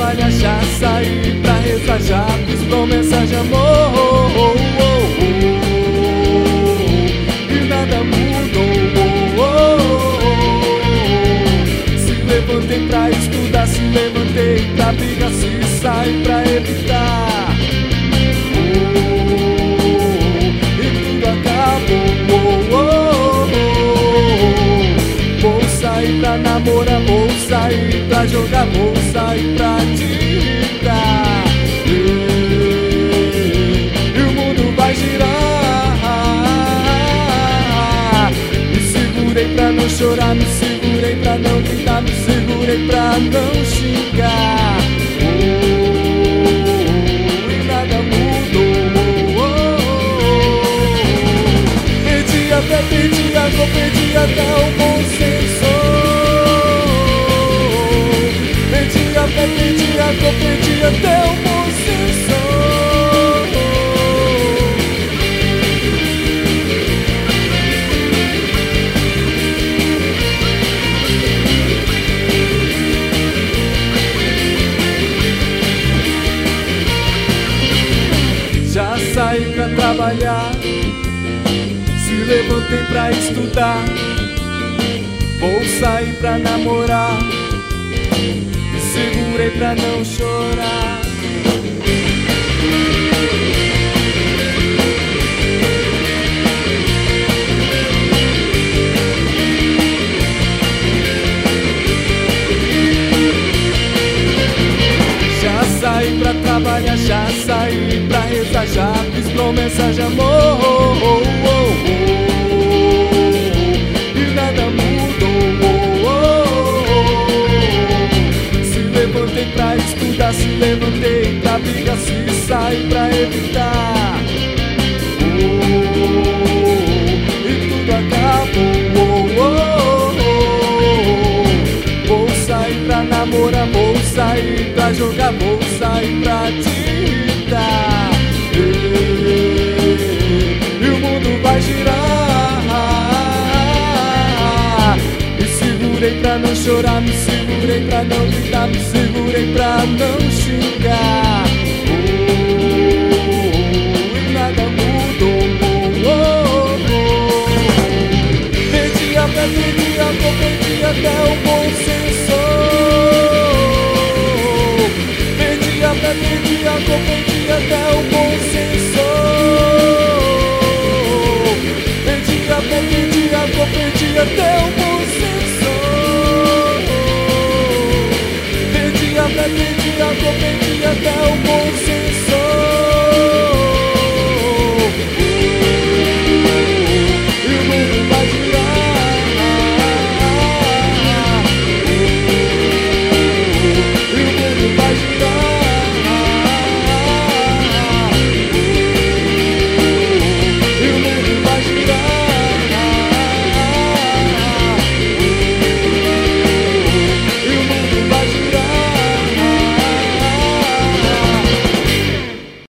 trabalhar, já saí pra rezar, já fiz promessa de amor. E nada mudou. Se levantei pra estudar, se levantei pra brigar, se saí pra evitar. E tudo acabou. Vou sair pra namorar, vou sair pra jogar, vou sair pra ditar. E o mundo vai girar. Me segurei pra não chorar, me segurei pra não gritar, me segurei pra não xingar. E nada mudou. Perdi a fé, perdi a cor, perdi até o bom senso. Perdi a fé, perdi a cor, perdi até o bom senso. Já saí pra trabalhar, se levantei pra estudar, vou sair pra namorar, me segurei pra não chorar. Já saí pra trabalhar, já saí pra rezar, já fiz promessa de amor. E nada mudou. Se levantei pra estudar, se levantei pra brigar, se saí pra evitar. E tudo acabou. Vou sair pra namorar, vou sair pra jogar, vou sair pra ditar. E o mundo vai girar. Me segurei pra não chorar, me segurei pra não gritar, me segurei pra não xingar.